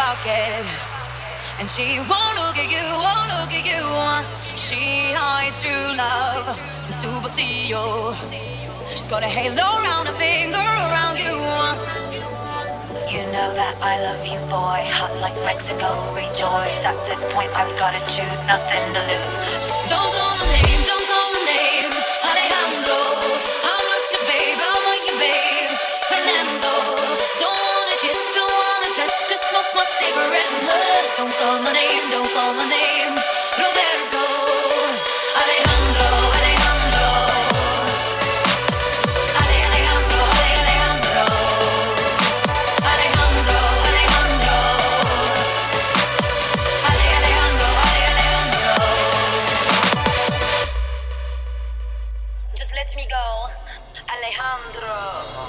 pocket. And she won't look at you, won't look at you. She hides true love and superstition. She's got a halo around her finger around you. You know that I love you, boy. Hot like Mexico, rejoice. At this point, I've gotta choose, nothing to lose. Don't call my name, don't call my name. Alejandro, I'm not your babe, I'm not your babe. Fernando, don't wanna kiss, don't wanna touch, just smoke my cigarette and hush. Don't call my name, don't call my name. Roberto, Alejandro, Alejandro. Alejandro, Alejandro. Alejandro, Alejandro. Alejandro, Alejandro. Just let me go, Alejandro.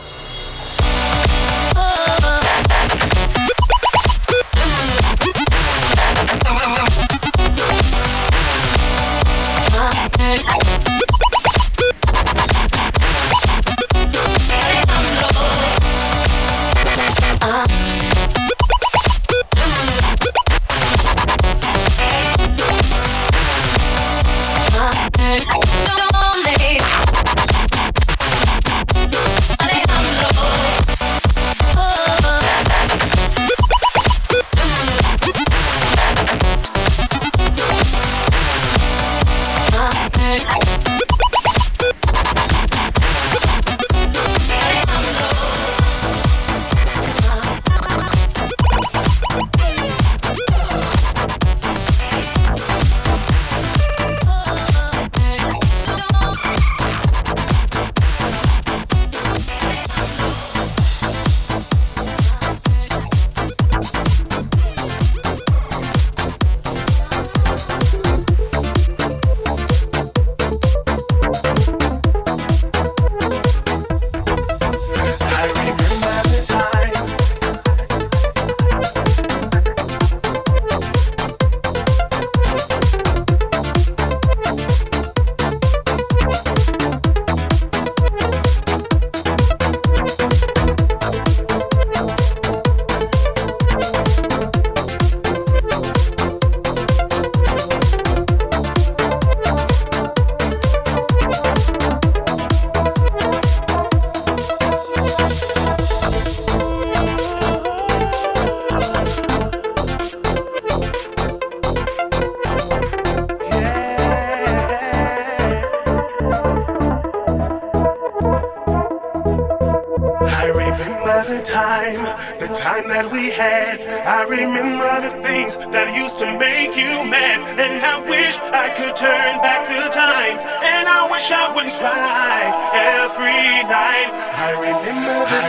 That we had. I remember the things that used to make you mad, and I wish I could turn back the time, and I wish I wouldn't cry every night. I remember the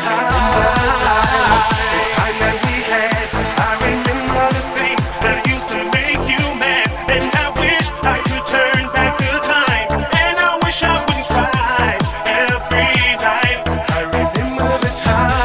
time that we had. I remember the things that used to make you mad, and I wish I could turn back the time, and I wish I wouldn't cry every night. I remember the time.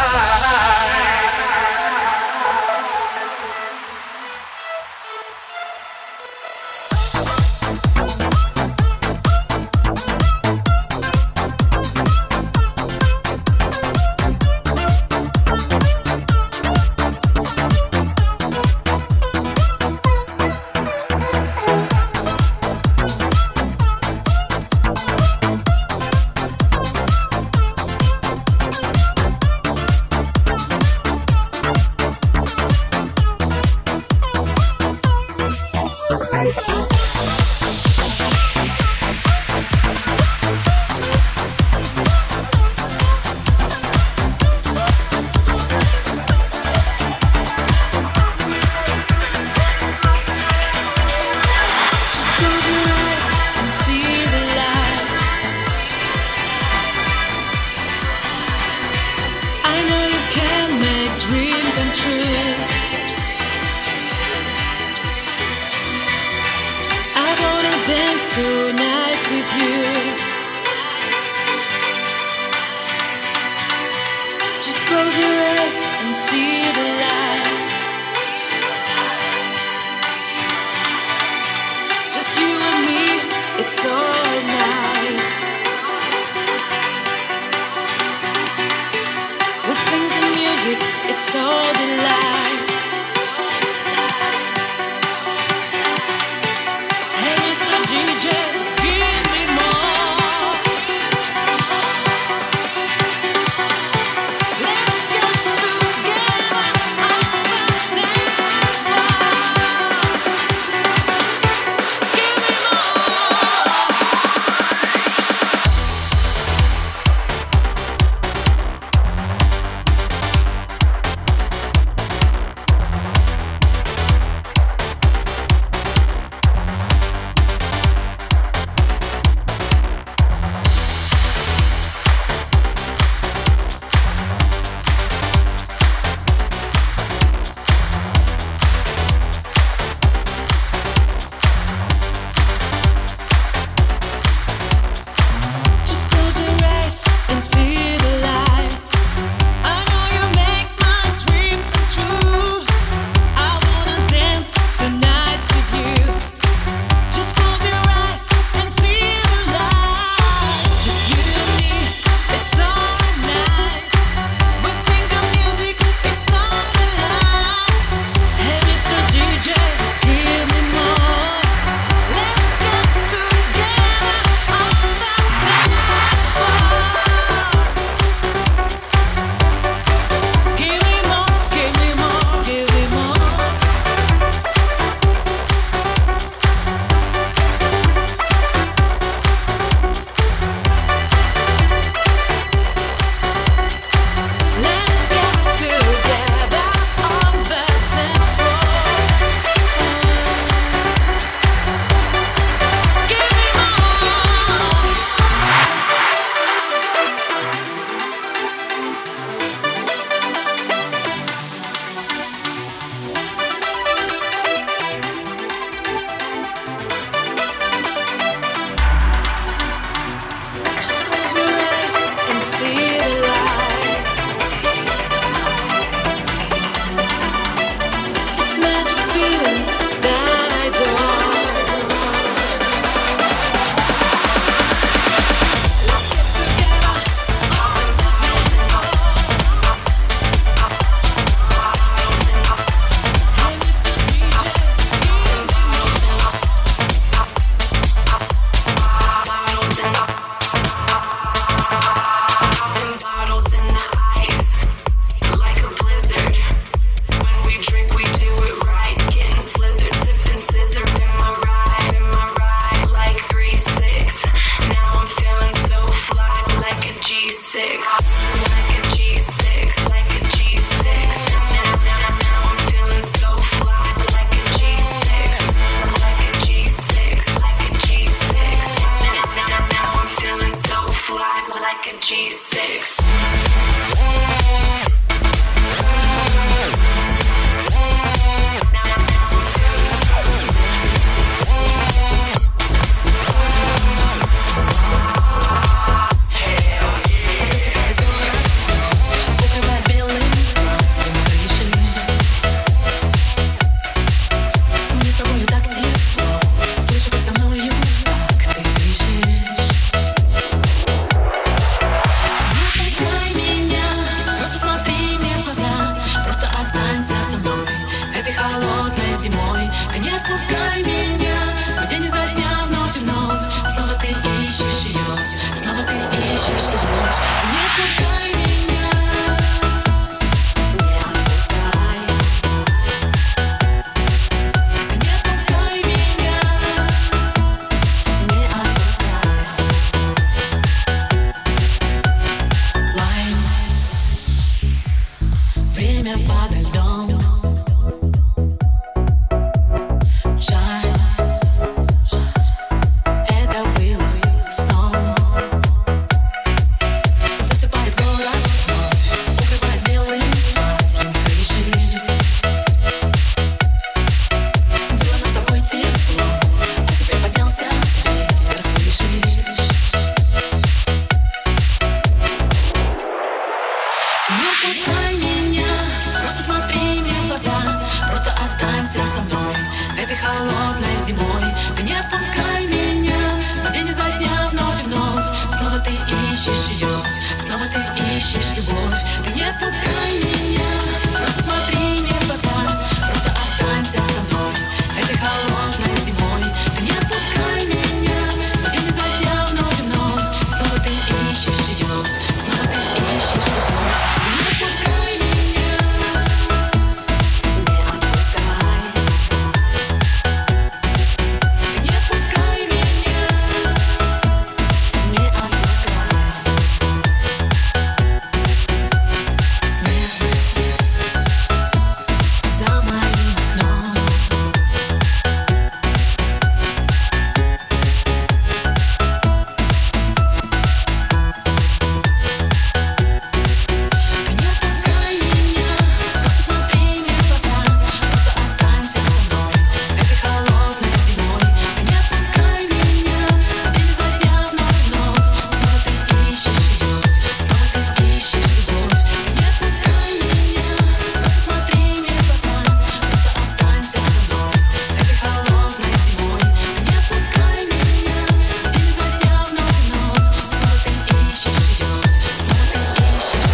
Tonight with you, just close your eyes and see the lights. Just you and me, it's all night. We're thinking music, it's all delight. время подо льдом. Жаль, это было сном. Засыпает город вновь, укрывает белым платьем крыши. Было нам с тобой тепло, а теперь поделся ветер, слышишь? Ты не отпускай меня, просто смотри мне в глаза, просто останься со мной этой холодной зимой. Ты не отпускай меня, но день изо дня вновь и вновь. Снова ты ищешь ее, снова ты ищешь любовь. Ты не отпускай меня, просто смотри мне в глаза, просто останься со мной этой холодной зимой. Ты не отпускай меня, но день изо дня вновь и вновь. Снова ты ищешь ее, снова ты ищешь любовь. Ты не отпускай меня, не отпускай. Ты не отпускай меня, не отпускай. Снег за моим окном. Ты не отпускай меня, просто смотри мне в глаза, просто останься со мной этой холодной зимой. Ты не отпускай меня, день изо дня вновь и вновь. Снова ты ищешь ее, снова ты ищешь любовь. Ты не отпускай меня, просто смотри мне в глаза, просто останься со мной этой холодной зимой. Ты не отпускай меня, день изо дня вновь и вновь. Снова ты ищешь ее, снова ты ищешь любовь.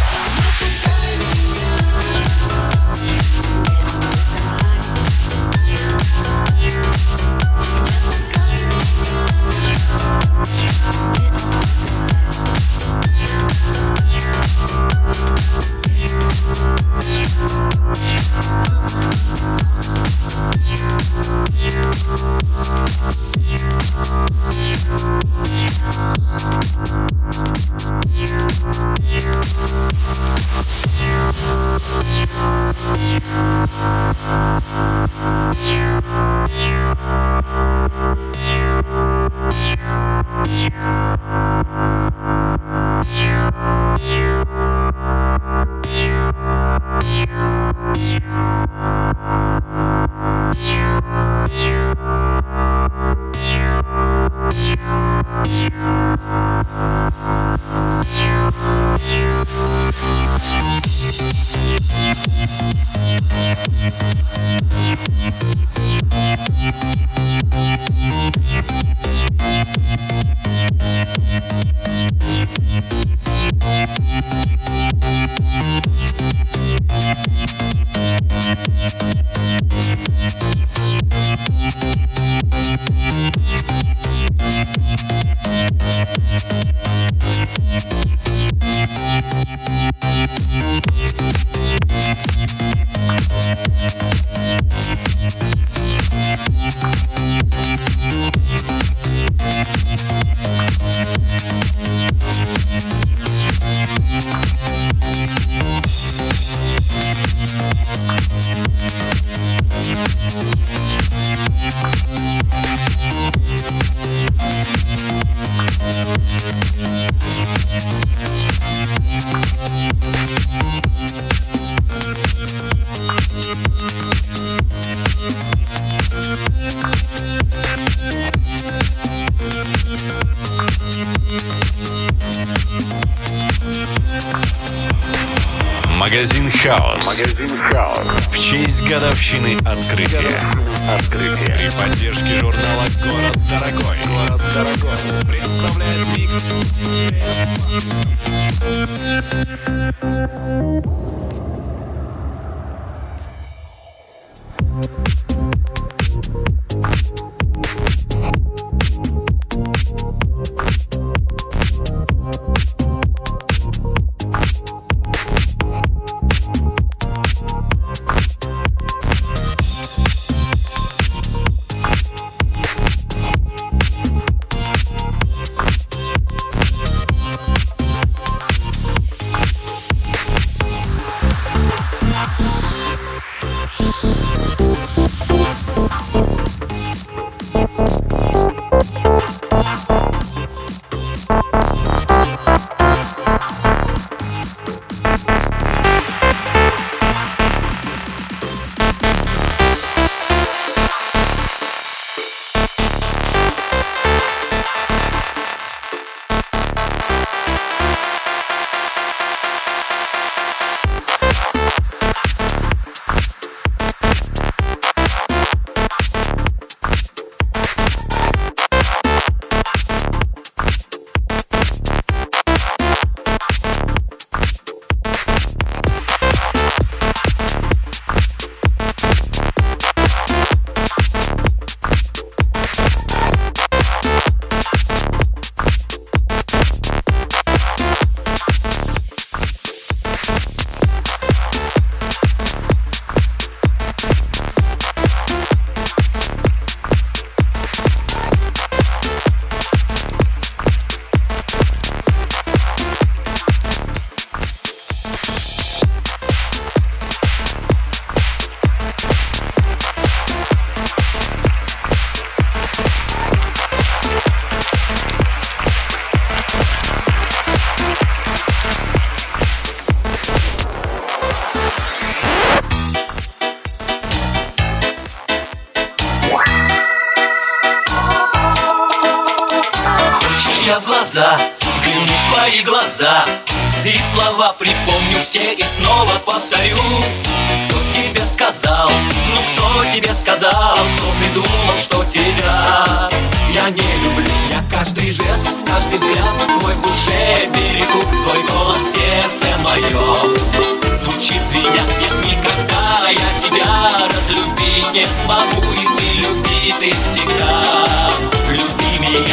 Магазин Хаус. В честь годовщины открытия. При поддержке журнала «Город дорогой». Представляет микс. слова припомню все и снова повторю. Кто тебе сказал, ну кто тебе сказал, кто придумал, что тебя я не люблю? Я каждый жест, каждый взгляд твой в душе берегу. Твой голос в сердце моем звучит звеня. Нет, никогда я тебя разлюбить не смогу. И ты люби, ты всегда люби меня.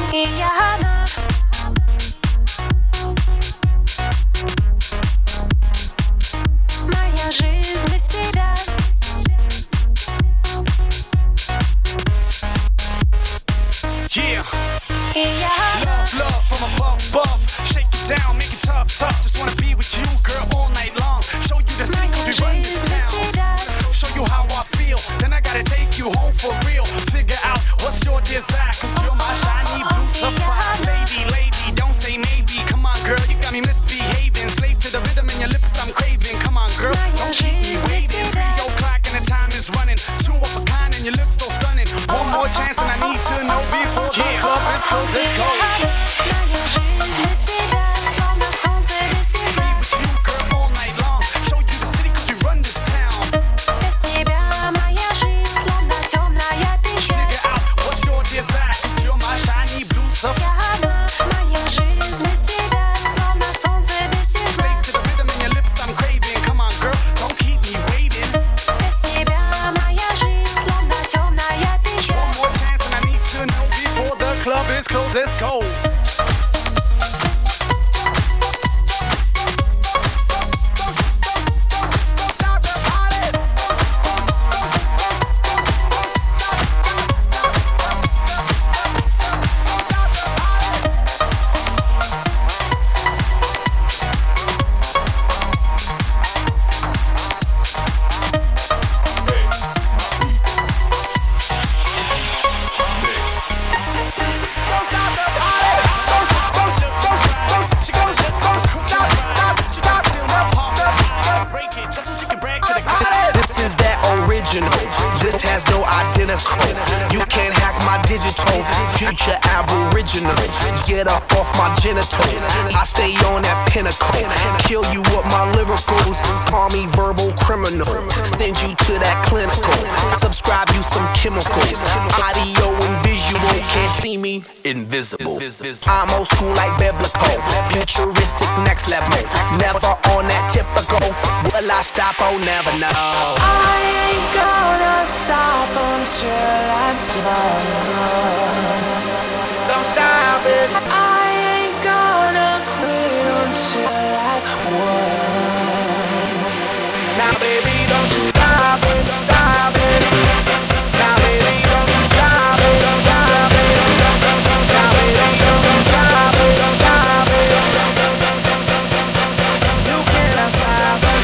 И я одна. Моя жизнь без тебя. Yeah. И я одна. Love from above. Shake it down, make it tough. Just wanna be with you, girl, all night long. Show you the secret, we run this town. Show you how I feel, then I gotta take you home for real. Figure out what's your desire, cause you're my shiny blue sapphire. Lady, don't say maybe. Come on, girl, you got me misbehaving. Slave to the rhythm in your lips, I'm craving. Come on, girl, don't keep me waiting. 3 o'clock and the time is running. 2 of a kind and you look so stunning. One more chance and I need to know before the club is closed. Let's go. Моя жизнь без тебя, словно солнце без тебя. Be with you, girl, all night long. Show you the city, cause we run this town. Без тебя моя жизнь, словно темная пещера. Figure out what's your desire, cause you're my shiny blue sapphire. Я одна, моя жизнь без тебя, словно солнце без тебя. Slave to the rhythm in your lips, I'm craving. Come on, girl, don't keep me waiting. Без тебя моя жизнь, словно темная пещера. One more chance and I need to know before the club is closed. Let's go. This is that original. This has no identical. You can't hack my digital. Future aboriginal. Get up off my genitals. I stay on that pinnacle. Kill you with my lyricals. Call me verbal criminal. Send you to that clinical. Subscribe you some chemicals. Audio and visual. Can't see me. Invisible. I'm old school like biblical. Futuristic next level. Never on that typical. Will I stop? Oh, never know. I ain't gonna stop until I'm done. Don't stop it. I ain't gonna quit until I won. Now, baby, don't you stop it. Stop it. Now, baby, don't you stop it. Stop it. Now, baby, don't you stop it. Stop it. You cannot stop it.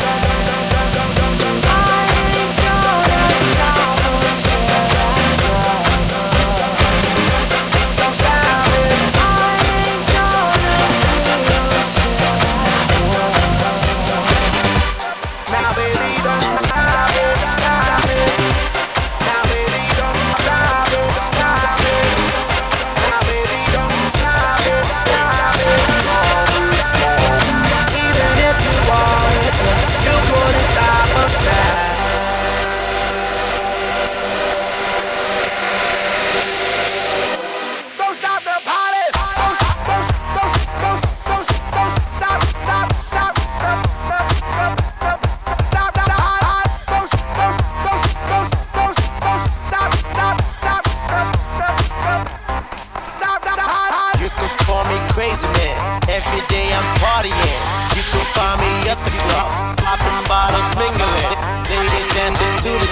Every day I'm partying. You can find me at the club, popping bottles, mingling. Ladies dancing to the